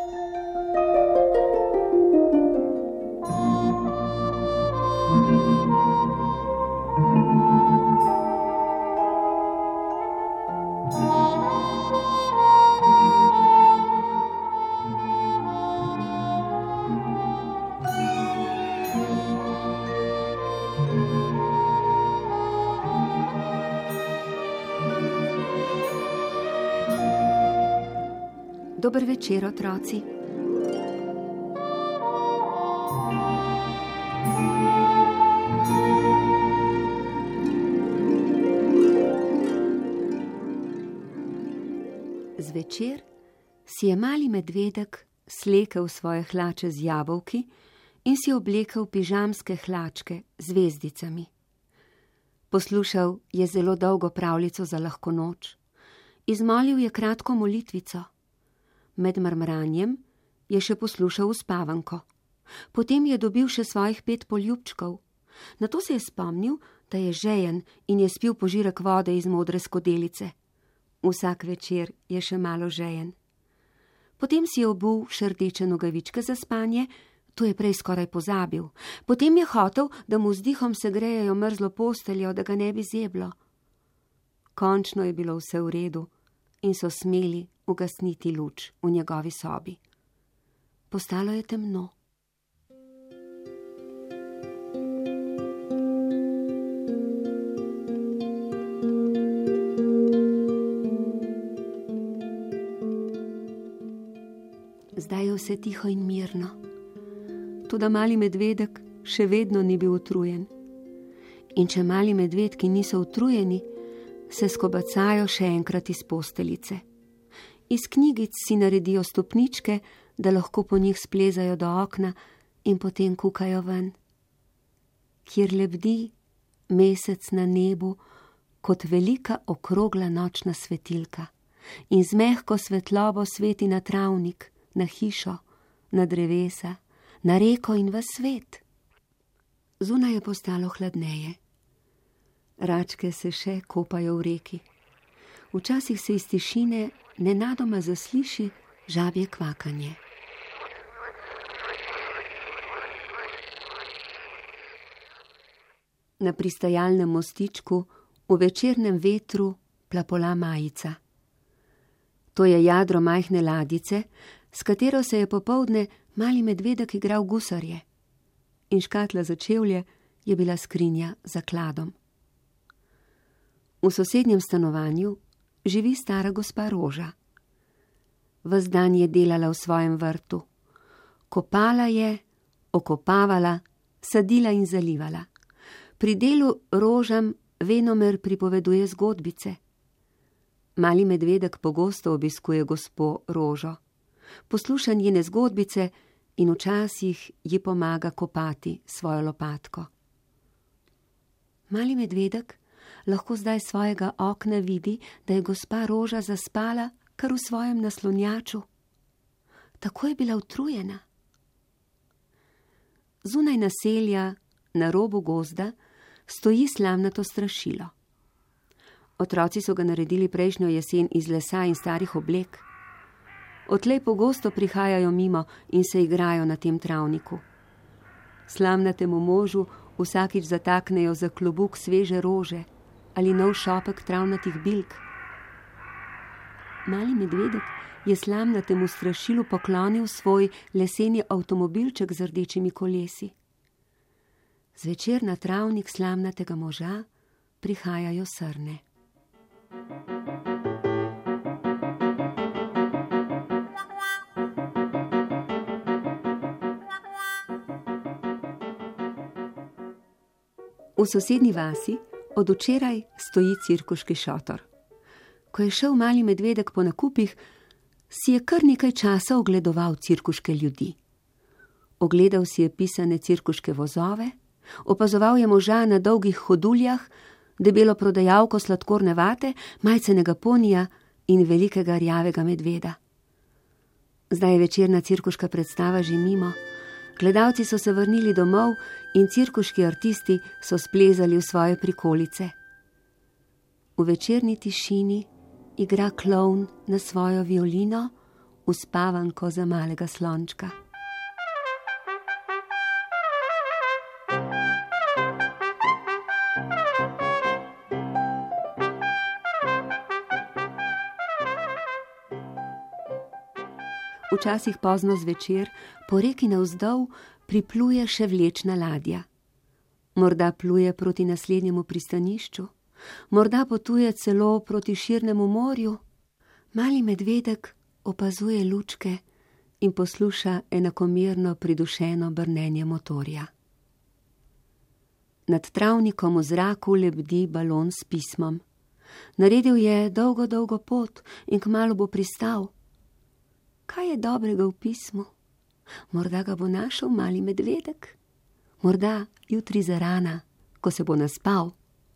Dober večer, otroci. Zvečer si je mali medvedek slekel svoje hlače z jabolki in si oblekel pižamske hlačke z zvezdicami. Poslušal je zelo dolgo pravljico za lahko noč. Izmolil je kratko molitvico. Med mrmranjem je še poslušal uspavanko. Potem je dobil še svojih 5 poljubčkov. Nato se je spomnil, da je žejen in je spil požirek vode iz modre skodelice. Vsak večer je še malo žejen. Potem si je obul še rdeče nogavičke za spanje, to je prej skoraj pozabil. Potem je hotel, da mu z dihom segrejejo mrzlo posteljo, da ga ne bi zeblo. Končno je bilo vse v redu in so smeli ugasniti luč v njegovi sobi. Postalo je temno. Zdaj je vse tiho in mirno. Toda mali medvedek še vedno ni bil utrujen. In če mali medvedki niso utrujeni, se skobacajo še enkrat iz posteljice. Iz knjigic si naredijo stopničke, da lahko po njih splezajo do okna in potem kukajo ven. Kjer lebdi mesec na nebu kot velika okrogla nočna svetilka in z mehko svetlobo sveti na travnik, na hišo, na drevesa, na reko in v svet. Zunaj je postalo hladneje. Račke se še kopajo v reki. Včasih se iz tišine nenadoma zasliši žabje kvakanje. Na pristajalnem mostičku v večernem vetru plapola majica. To je jadro majhne ladjice, s katero se je popoldne mali medvedek igral gusarje. In škatla za čevlje je bila skrinja za kladom. V sosednjem stanovanju živi stara gospa Roža. Ves dan je delala v svojem vrtu. Kopala je, okopavala, sadila in zalivala. Pri delu rožam venomer pripoveduje zgodbice. Mali medvedek pogosto obiskuje gospo Rožo. Posluša njene zgodbice in včasih ji pomaga kopati svojo lopatko. Mali medvedek lahko zdaj svojega okna vidi, da je gospa Roža zaspala kar v svojem naslonjaču. Tako je bila utrujena. Zunaj naselja, na robu gozda, stoji slamnato strašilo. Otroci so ga naredili prejšnjo jesen iz lesa in starih oblek. Odtlej pogosto prihajajo mimo in se igrajo na tem travniku. Slamnatemu možu vsakič zataknejo za klobuk sveže rože ali nov šopek travnatih bilk. Mali medvedek je slamnatemu strašilu poklonil svoj leseni avtomobilček z rdečimi kolesi. Zvečer na travnik slamnatega moža prihajajo srne. V sosednji vasi od včeraj stoji cirkuški šotor. Ko je šel mali medvedek po nakupih, si je kar nekaj časa ogledoval cirkuške ljudi. Ogledal si je pisane cirkuške vozove, opazoval je moža na dolgih hoduljah, debelo prodajalko sladkorne vate, majcenega ponija in velikega rjavega medveda. Zdaj je večerna cirkuška predstava že mimo. Gledalci so se vrnili domov in cirkuški artisti so splezali v svoje prikolice. V večerni tišini igra klovn na svojo violino uspavanko za malega slončka. Včasih pozno zvečer po reki navzdol pripluje še vlečna ladja. Morda pluje proti naslednjemu pristanišču, morda potuje celo proti širnemu morju. Mali medvedek opazuje lučke in posluša enakomerno pridušeno brnenje motorja. Nad travnikom v zraku lebdi balon s pismom. Naredil je dolgo, dolgo pot in kmalu bo pristal. Kaj je dobrega v pismu? Morda ga bo našel mali medvedek? Morda jutri zarana, ko se bo naspal?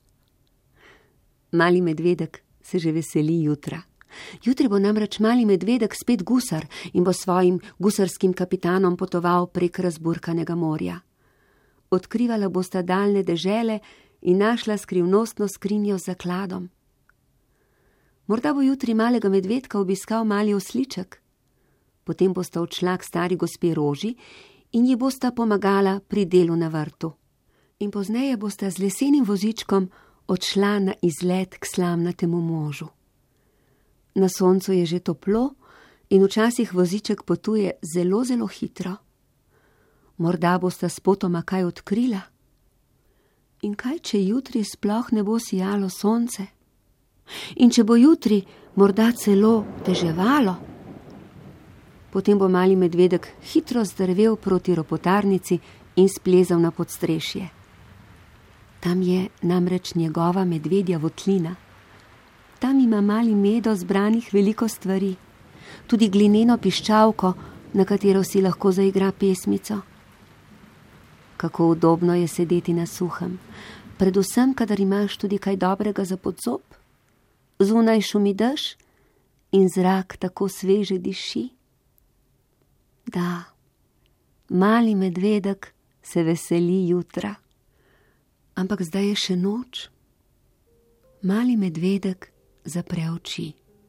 Mali medvedek se že veseli jutra. Jutri bo namreč mali medvedek spet gusar in bo svojim gusarskim kapitanom potoval prek razburkanega morja. Odkrivala bosta daljne dežele in našla skrivnostno skrinjo z zakladom. Morda bo jutri malega medvedka obiskal mali osliček. Potem bosta odšla k stari gospe Roži in ji bosta pomagala pri delu na vrtu. In pozneje bosta z lesenim vozičkom odšla na izlet k slamnatemu možu. Na soncu je že toplo in včasih voziček potuje zelo, zelo hitro. Morda bosta spotoma kaj odkrila. In kaj, če jutri sploh ne bo sijalo sonce? In če bo jutri morda celo deževalo? Potem bo mali medvedek hitro zdrvel proti ropotarnici in splezal na podstrešje. Tam je namreč njegova medvedja votlina. Tam ima mali Medo zbranih veliko stvari, tudi glineno piščalko, na katero si lahko zaigra pesmico. Kako udobno je sedeti na suhem, predvsem, kadar imaš tudi kaj dobrega za podzob. Zunaj šumi dež in zrak tako sveže diši. Da, mali medvedek se veseli jutra. Ampak zdaj je še noč. Mali medvedek zapre oči.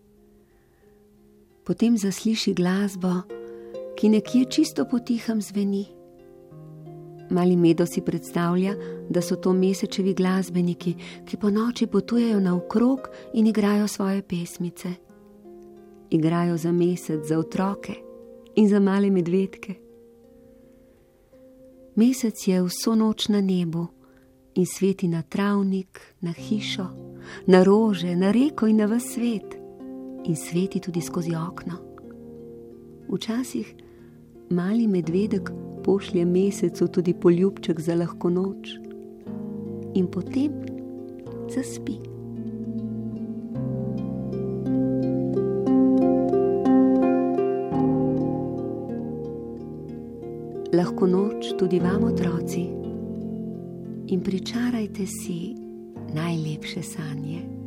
Potem zasliši glasbo, ki nekje čisto potihem zveni. Mali Medo si predstavlja, da so to Mesečevi glasbeniki, ki po noči potujejo naokrog in igrajo svoje pesmice. Igrajo za mesec, za otroke in za male medvedke. Mesec je vso noč na nebu in sveti na travnik, na hišo, na rože, na reko in na ves svet in sveti tudi skozi okno. Včasih mali medvedek pošlje mesecu tudi poljubček za lahko noč in potem zaspi. Lahko noč tudi vam, otroci, in pričarajte si najlepše sanje.